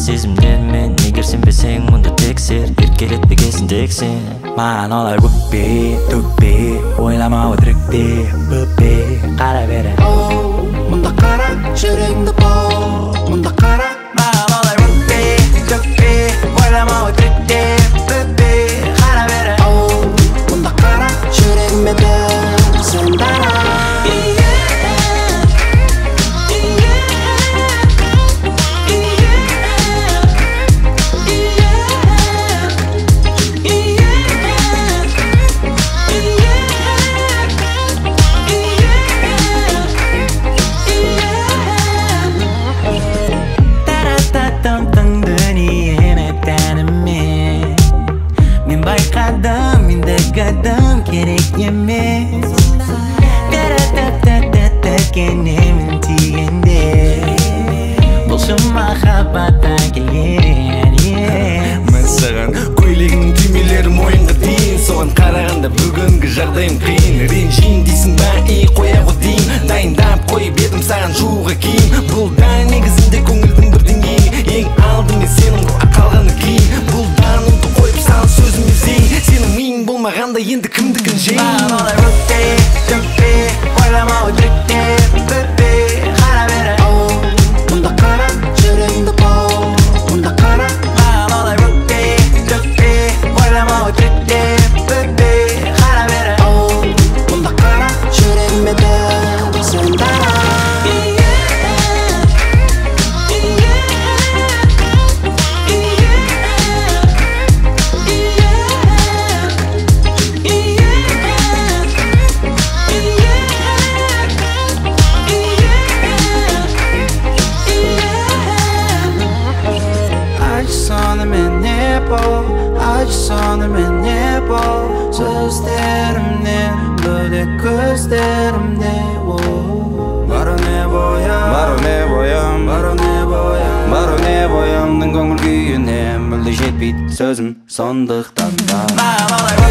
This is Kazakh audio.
сезімдермен егер сенбесең мұнда тексер еркелетпегесін тексен маған олар өкпе ойлама өтірікте бүппе қара бері мұнда қара жүрегіңді бол мұнда қара маған олар өкпе ойлама өтірікте бүппе қара бері мұнда қара жүрегіме бол сен дара Kadam gerek yemek Kendimi tiyende Bolsun mahabbata gelgen Мен саған көйлегің түймелері мойынға дейін соған қарағанда бүгінгі жағдайым қиын ренжейін дейсің ба қоя қойдейін дайындап қойып едім саған жууға киім бұл да негізінде көңілдің бір деңгейі ең алдымен сенің қалғаны кейін бұл да ұмды қойып саған сөзіме зейін сенің миың болмағанда енді кімдікін жейін маған олай өкпе ойлама өтірікте бүппе қара бері мұнда қара жүрегіңді бол мұнда қара маған олай өкпе ойлама өтірікте бүппе қара бері мұнда қара жүрегіме бол сен дара Sonымен не бол сөздерімнен бөлек көздерімде Бару не боямның көңіл күйіне мүлде жетпейді сөзім сондықтан да